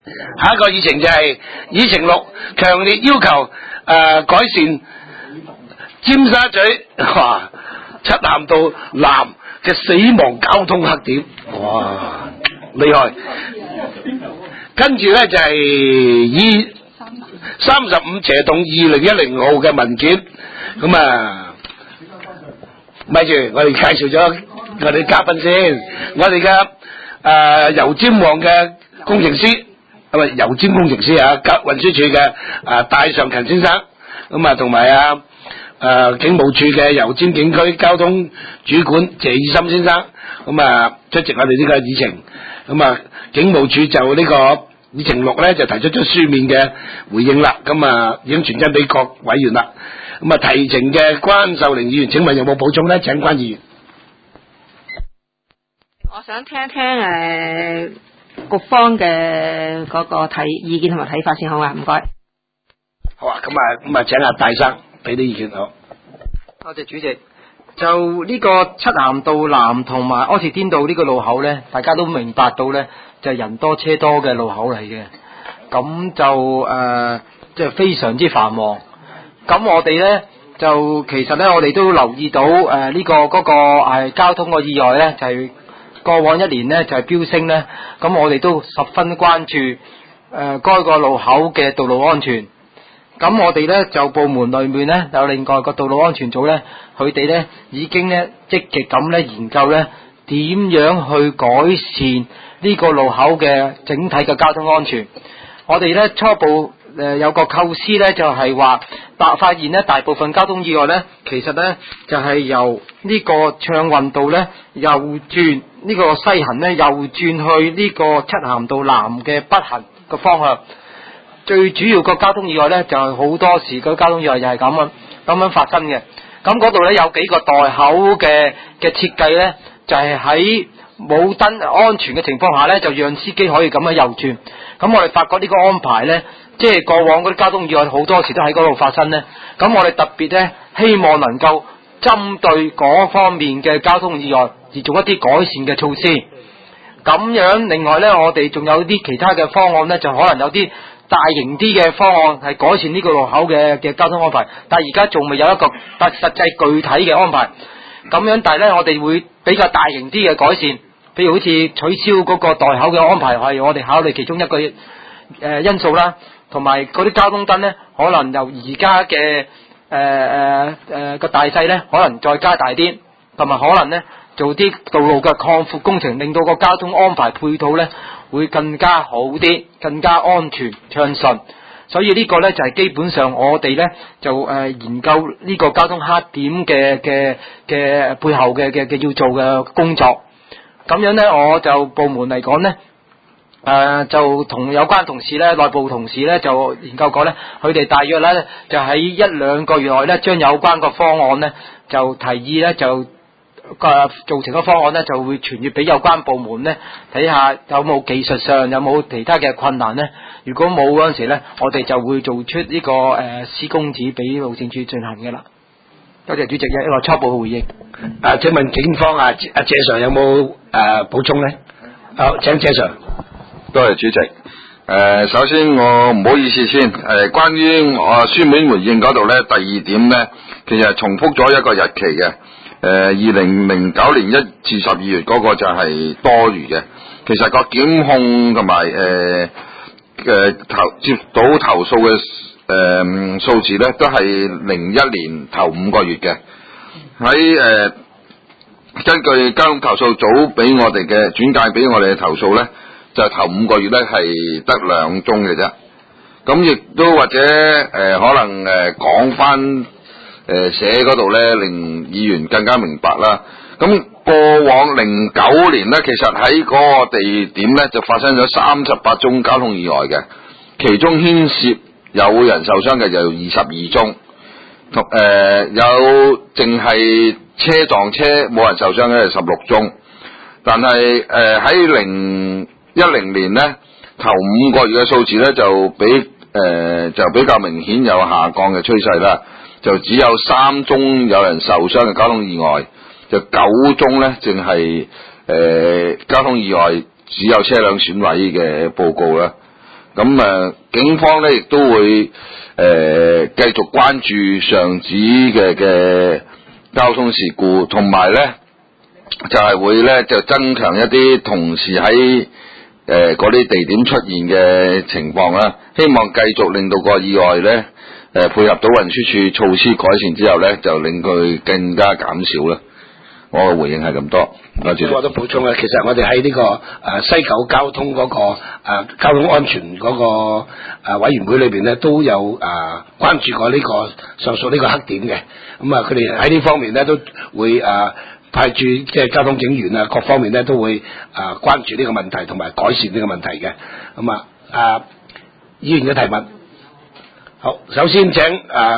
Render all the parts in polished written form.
下一個議程就係議程6，強烈要求改善尖沙咀漆咸道南嘅死亡交通黑點。哇，厲害！跟住咧就係35斜洞2010號嘅文件。咁啊，咪住，我哋介紹咗我哋嘉賓先，我哋嘅油尖旺嘅工程師，油尖工程師啊，運輸署嘅戴尚勤先生，咁啊同埋警務處嘅油尖警區交通主管謝以森先生，咁啊出席我哋呢個議程。咁啊警務處就呢個議程6咧就提出咗書面嘅回應啦，咁啊已經傳真俾各委員啦。咁啊提呈嘅關秀玲議員，請問有冇補充咧？請關議員。 我想聽一聽局方嘅嗰個意見同埋睇法先好啊，唔該。 好啊，咁啊請阿戴生俾啲意見好。 多謝主席。就呢個漆咸道南同埋柯士甸道呢個路口呢，大家都明白到呢，就係人多車多嘅路口嚟嘅，咁就即係非常之繁忙。咁我哋呢，就其實呢，我哋都留意到呢個嗰個交通個意外呢，就係過往1年呢，就係飆升呢。咁我哋都十分關注該個路口嘅道路安全。咁我哋呢，就部門裏面呢，有另外個道路安全組呢，佢哋呢已經呢積極咁呢研究呢點樣去改善呢個路口嘅整體嘅交通安全。我哋呢初步有個構思呢，就係話發現呢大部分交通意外呢，其實呢就係由呢個暢運道呢右轉呢個西行呢右轉去呢個漆咸道南嘅北行個方向。最主要個交通意外呢，就係好多時個交通意外就係咁樣發生嘅。咁嗰度呢，有幾個代口嘅設計呢，就係喺冇燈安全嘅情況下呢，就讓司機可以咁樣右轉。咁我哋發覺呢個安排呢，即係過往嗰啲交通意外好多時都喺嗰度發生呢。咁我哋特別呢，希望能夠針對嗰方面嘅交通意外而做一啲改善嘅措施。咁樣另外呢，我哋仲有啲其他嘅方案呢，就可能有啲大型啲嘅方案係改善呢個路口嘅交通安排，但係而家仲未有一個實際具體嘅安排。咁樣，但係咧，我哋會比較大型啲嘅改善，譬如好似取消嗰個代口嘅安排，係我哋考慮其中一個因素啦。同埋嗰啲交通燈咧，可能由而家嘅個大細咧，可能再加大啲，同埋可能咧做啲道路嘅擴闊工程，令到個交通安排配套咧會更加好啲，更加安全暢順。所以呢個呢，就係基本上我哋呢，就研究呢個交通黑點嘅背後嘅要做嘅工作。咁樣呢，我就部門嚟講呢，就同有關同事呢，內部同事呢，就研究過呢，佢哋大約呢，就喺1-2個月內呢，將有關個方案呢，就提議呢，就做成個方案呢，就會傳閱俾有關部門呢，睇下有冇技術上有冇其他嘅困難呢。如果冇嗰陣時呢，我哋就會做出呢個施工紙俾路政署進行嘅啦。多謝主席一個初步回應。 請問警方謝 Sir 有冇補充呢？好，請謝 Sir。 多謝主席。首先我唔好意思先，關於我書面回應嗰度呢，第2點呢，其實重複咗一個日期嘅。2009年1至12月嗰個就係多餘嘅。其實個檢控同埋接到投訴嘅數字咧，都係01年頭5個月嘅。喺根據交通投訴組俾我哋嘅轉介俾我哋嘅投訴咧，就頭5個月咧係得2宗嘅啫。咁亦都或者可能講翻寫嗰度咧，令議員更加明白啦。咁過往09年咧，其實喺嗰個地點咧就發生咗38宗交通意外嘅，其中牽涉有人受傷嘅就22宗，有淨係車撞車冇人受傷嘅係16宗。但係喺2010年咧，頭5個月嘅數字咧就比較明顯有下降嘅趨勢啦。就只有3宗有人受傷嘅交通意外，就9宗咧淨係交通意外只有車輛損毀嘅報告啦。 咁警方咧亦都會繼續關注上址嘅交通事故，同埋咧就係會咧就增強一啲同時喺嗰啲地點出現嘅情況啦，希望繼續令到個意外咧配合到運輸署措施改善之後咧，就令佢更加減少啦。我嘅回應係咁多。 我都補充啦，其實我哋喺呢個西九交通嗰個交通安全嗰個委員會裏邊咧，都有關注過呢個上述呢個黑點嘅。咁佢哋喺呢方面咧都會派駐即係交通警員啊，各方面咧都會關注呢個問題同埋改善呢個問題嘅。咁議員嘅提問，好，首先請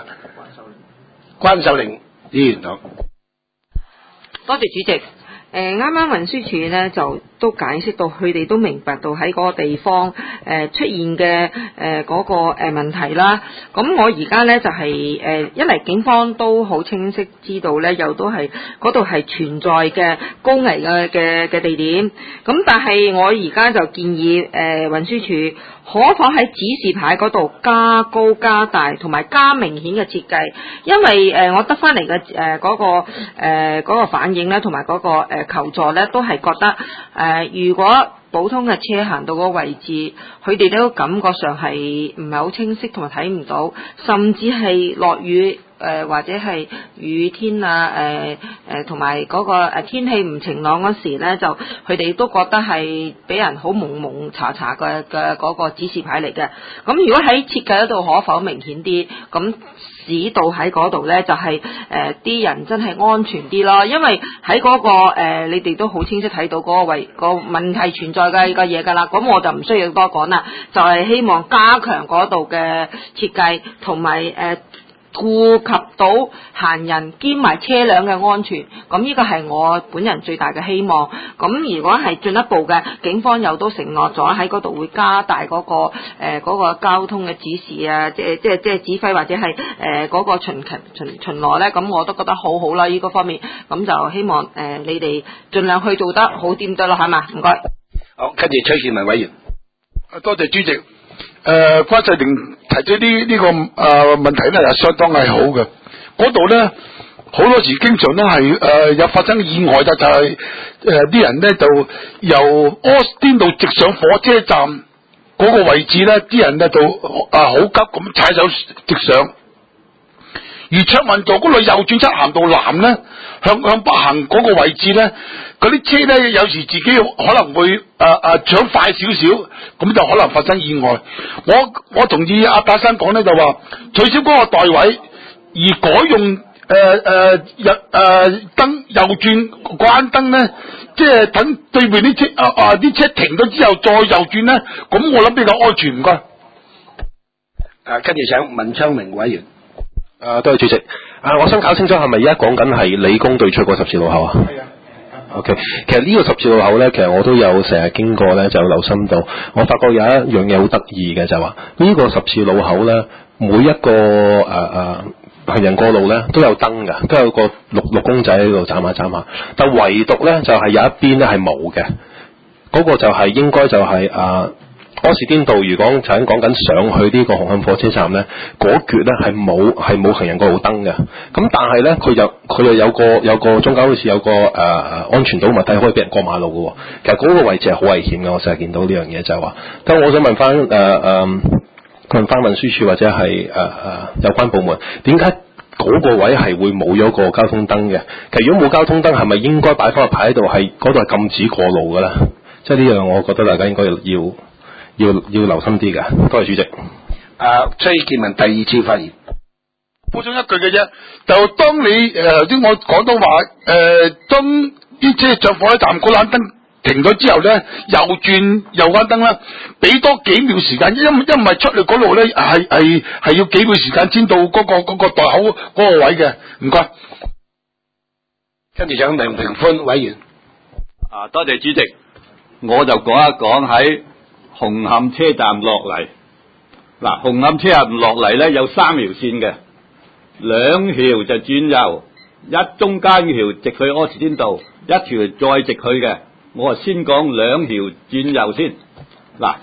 關秀玲議員好。 多謝主席。啱啱運輸署咧就都解釋到，佢哋都明白到喺嗰個地方出現嘅嗰個問題啦。咁我而家咧就係一嚟警方都好清晰知道咧，又都係嗰度係存在嘅高危嘅地點。咁但係我而家就建議運輸署可否喺指示牌嗰度加高加大同埋加明顯嘅設計，因為我得翻嚟嘅嗰個反應咧，同埋嗰個求助咧，都係覺得如果普通嘅車行到嗰個位置，佢哋都感覺上係唔係好清晰，同埋睇唔到，甚至係落雨或者係雨天啊同埋嗰個天氣唔晴朗嗰時咧，就佢哋都覺得係俾人好蒙蒙查查嘅嗰個指示牌嚟嘅。咁如果喺設計嗰度可否明顯啲，咁指導喺嗰度咧，就係啲人真係安全啲咯。因為喺嗰個你哋都好清晰睇到嗰個問題存在嘅個嘢㗎啦。咁我就唔需要多講啦，就係希望加強嗰度嘅設計同埋顧及到行人兼埋車輛嘅安全，咁呢個係我本人最大嘅希望。咁如果係進一步嘅，警方又都承諾咗喺嗰度會加大嗰個交通嘅指示啊，即係指揮或者係嗰個巡邏咧，咁我都覺得好好啦。呢個方面，咁就希望你哋盡量去做得好啲得咯，係嘛？唔該。 好，跟住崔建文委員。 多謝主席。關世玲提出呢個問題咧，係相當係好嘅。嗰度咧好多時經常都係有發生意外嘅，就係啲人咧就由柯士甸道直上火車站嗰個位置咧，啲人咧就好急咁踩手直上。而卓運道嗰度右轉漆咸道南咧，向北行嗰個位置咧，嗰啲車咧有時自己可能會搶快少少，咁就可能發生意外。我同意阿戴生講咧，就話取消嗰個代位，而改用燈右轉關燈咧，即係等對面啲車啲車停咗之後再右轉咧，咁我諗比較安全。唔該。 跟住請文昌明委員。 多謝主席。我想搞清楚係咪而家講緊係理工對出個十字路口啊？係啊。OK， 其實呢個十字路口咧，其實我都有成日經過咧，就有留心到。我發覺有一樣嘢好得意嘅，就係話呢個十字路口咧，每一個行人過路咧都有燈㗎，都有個綠公仔喺度眨下眨下。但唯獨咧就係有一邊咧係冇嘅，嗰個就係應該就係柯士甸道，如果就咁講緊上去呢個紅磡火車站咧，嗰橛咧係冇行人過路燈嘅。咁但係咧，佢又有個中間好似有個安全島物體可以俾人過馬路嘅。其實嗰個位置係好危險嘅，我成日見到呢樣嘢就係話。咁我想問翻運輸署或者係有關部門，點解嗰個位係會冇咗個交通燈嘅？其實如果冇交通燈，係咪應該擺翻個牌喺度，係嗰度係禁止過路嘅咧？即係呢樣，我覺得大家應該要留心啲嘅。多謝主席。 崔建文第二次發言。 補充一句嘅啫，就當你頭先我講到話當啲車上火車站嗰盞燈停咗之後咧，右轉右關燈啦，俾多幾秒時間，因為出去嗰度咧係要幾秒時間先到嗰個袋口嗰個位嘅。唔該。 跟住請梁平寬委員。 多謝主席，我就講一講喺紅磡車站落嚟。嗱，紅磡車站落嚟咧有3條線嘅，2條就轉右，一中間條直去柯士甸道，一條再直去嘅。我先講2條轉右先。嗱，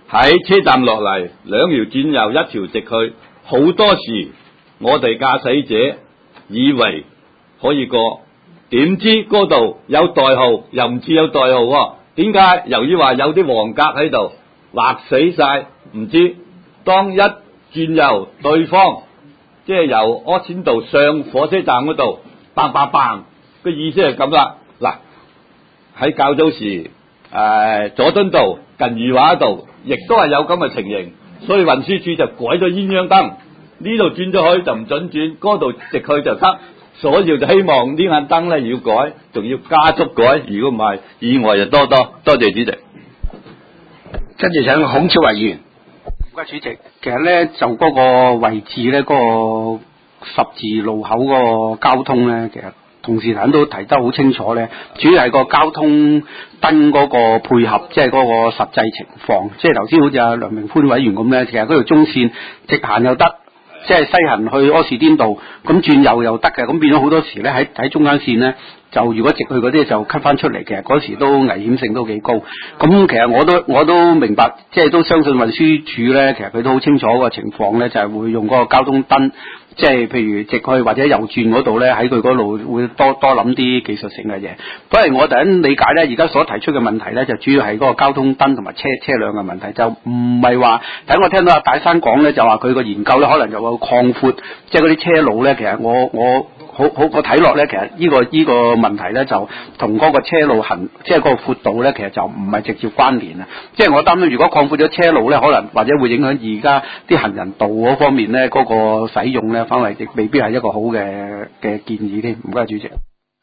喺車站落嚟，兩條轉右，一條直去。好多時我哋駕駛者以為可以過，點知嗰度有代號，又唔似有代號喎。點解？由於話有啲黃格喺度畫死晒，唔知當一轉右，對方即係由柯錢道上火車站嗰度，bang bang bang，個意思係咁啦。嗱，喺較早時佐敦道近裕華道，亦都係有咁嘅情形，所以運輸署就改咗鴛鴦燈，呢度轉咗去就唔準轉，嗰度直去就得。所以就希望呢眼燈咧要改，仲要加速改，如果唔係意外就多。多謝主席。 跟住請孔超維議員。 唔該主席，其實咧就嗰個位置咧，嗰個十字路口嗰個交通咧，其實同事都提得好清楚咧，主要係個交通燈嗰個配合，即係嗰個實際情況。即係頭先好似阿梁明寬委員咁咧，其實嗰條中線直行又得。即係西行去柯士甸道，咁轉右又得嘅，咁變咗好多時咧喺中間線咧，就如果直去嗰啲就 cut 翻出嚟嘅，嗰時都危險性都幾高。咁其實我都明白，即係都相信運輸署咧，其實佢都好清楚個情況咧，就係會用嗰個交通燈，即係譬如直去或者右轉嗰度咧，喺佢嗰度會多諗啲技術性嘅嘢。不過我第一理解咧，而家所提出嘅問題咧，就主要係嗰個交通燈同埋車輛嘅問題，就唔係話等我聽到阿大山講咧，就話佢個研究咧可能就會擴闊，即係嗰啲車路咧，其實我睇落咧，其實呢個問題咧就同嗰個車路即係嗰個闊度咧，其實就唔係直接關聯啊。即係我擔心，如果擴闊咗車路咧，可能或者會影響而家啲行人道嗰方面咧，嗰個使用咧，反為亦未必係一個好嘅建議添。唔該，主席。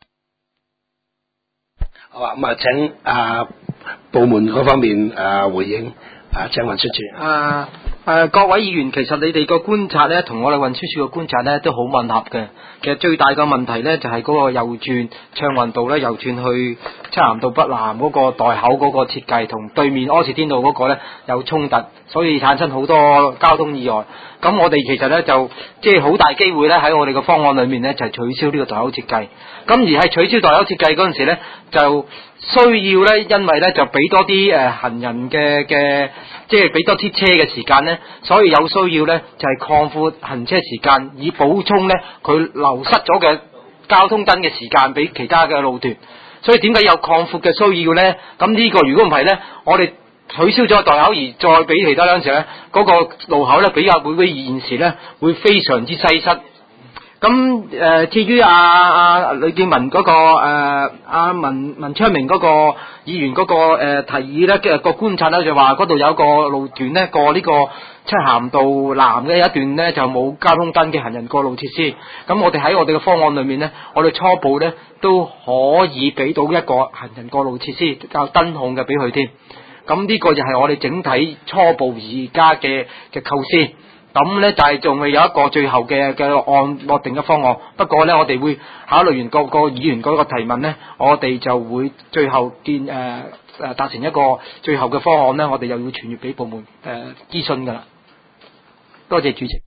好啊，咁請部門嗰方面回應。請運輸署。 各位議員，其實你哋個觀察咧，同我哋運輸署嘅觀察咧，都好吻合嘅。其實最大嘅問題咧，就係嗰個右轉暢運道咧，右轉去漆咸道北南嗰個代口嗰個設計，同對面柯士甸道嗰個咧有衝突，所以產生好多交通意外。咁我哋其實咧就即係好大機會咧喺我哋嘅方案裏面咧就係取消呢個代口設計。咁而係取消代口設計嗰陣時咧，就需要咧，因為咧就俾多啲行人嘅即係俾多啲車嘅時間咧，所以有需要咧就係擴闊行車時間，以補充咧佢流失咗嘅交通燈嘅時間俾其他嘅路段。所以點解有擴闊嘅需要咧？咁呢個如果唔係咧，我哋取消咗代口而再俾其他嗰陣時咧，嗰個路口咧比現時咧會非常之擠塞。咁至於呂建文嗰個文昌明嗰個議員嗰個提議咧嘅個觀察咧，就話嗰度有個路段咧過呢個漆咸道南嘅一段咧就冇交通燈嘅行人過路設施。咁我哋喺我哋嘅方案裏面咧，我哋初步咧都可以俾到一個行人過路設施較燈控嘅俾佢添。咁呢個就係我哋整體初步而家嘅構思。咁咧，但係仲未有一個最後嘅按落定嘅方案。不過咧，我哋會考慮完各個議員嗰個提問咧，我哋就會最後達成一個最後嘅方案咧，我哋又要傳閱俾部門諮詢㗎啦。多謝主席。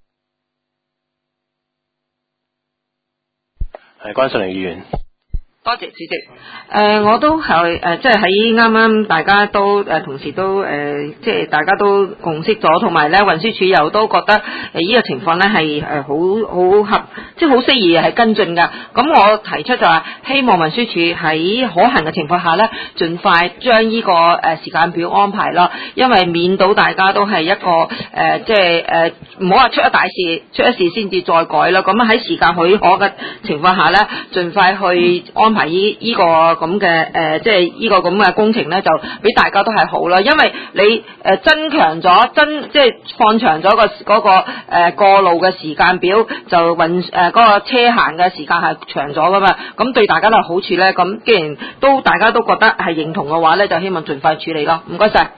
係關淑玲議員。 多謝主席。我都係即係喺啱啱大家都同時都即係大家都共識咗，同埋咧運輸署又都覺得呢個情況咧係好即係好適宜係跟進㗎。咁我提出就話希望運輸署喺可行嘅情況下咧，盡快將呢個時間表安排咯，因為免到大家都係一個即係唔好話出一事先至再改啦。咁喺時間許可嘅情況下咧，盡快去安排呢個咁嘅即係呢個咁嘅工程咧，就俾大家都係好啦。因為你增強咗即係放長咗嗰個過路嘅時間表，就嗰個車行嘅時間係長咗噶嘛。咁對大家都係好處咧。咁既然大家都覺得係認同嘅話咧，就希望盡快處理咯。唔該晒。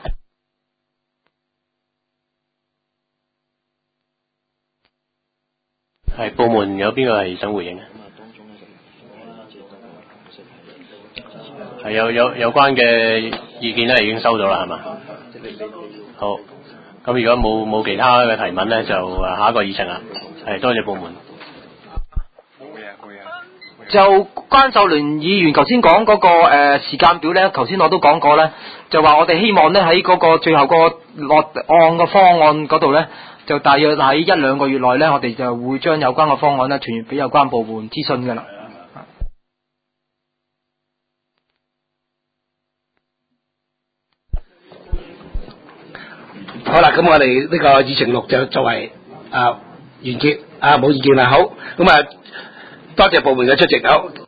係部門有邊個係想回應嘅？係有關嘅意見咧，已經收到啦，係嘛？好，咁如果冇其他嘅提問咧，就下一個議程啦。係多謝部門。 就關秀蓮議員頭先講嗰個時間表咧，頭先我都講過咧，就話我哋希望咧喺嗰個最後個落案嘅方案嗰度咧，就大約喺1-2個月內咧，我哋就會將有關嘅方案咧傳閱俾有關部門諮詢㗎啦。 好啦，咁我哋呢個議程錄就作為完結，冇意見啦。好，咁多謝部門嘅出席。好。